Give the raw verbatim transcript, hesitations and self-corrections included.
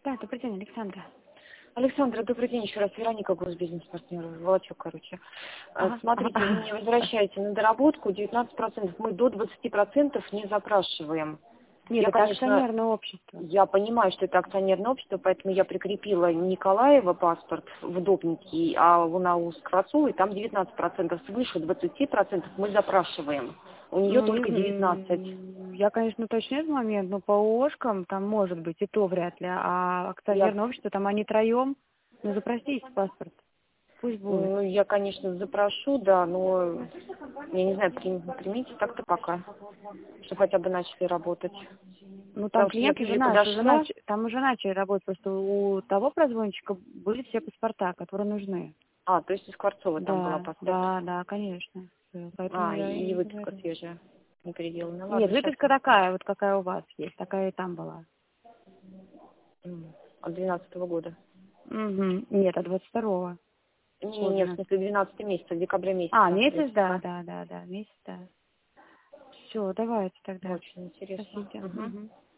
Да, добрый день, Александра. Александра, добрый день еще раз. Вероника, госбизнес-партнер, Волочок, короче. Ага, Смотрите, ага. вы мне возвращаете на доработку девятнадцать процентов. Мы до двадцати процентов не запрашиваем. Нет, Я, это конечно, акционерное общество. я понимаю, что это акционерное общество, поэтому я прикрепила Николаева паспорт в Добнике, а у нас у Скворцовой там девятнадцать процентов. Свыше двадцати процентов мы запрашиваем. У нее Ну, не, только девятнадцать. м, я, конечно, точно этот момент, но по ООшкам там может быть, и то вряд ли. А Я акционерное общество, там они троем, ну, запросите паспорт, пусть будет. Ну, я, конечно, запрошу, да, но я не знаю, прим- примите так-то пока, что хотя бы начали работать. Ну, там Потому что я клиент к уже Лиле наш, уже подошла. нач... там уже начали работать, просто у того прозвончика были все паспорта, которые нужны. А, то есть из Скворцова там была Да, паспорт. да, да, конечно. Всё, поэтому А, я и и выписка говорю. свежая, не переделанная. Нет, Ладно, сейчас выписка такая, вот какая у вас есть, такая и там была. от двенадцатого года. Угу. Нет, от двадцать второго. Не-не-не, в смысле двенадцатый месяц, декабря А, месяца. месяц, да, выписка. да, да, да, месяц, да. Все, давайте тогда. Очень интересно. Спасибо. Мгм. Мгм.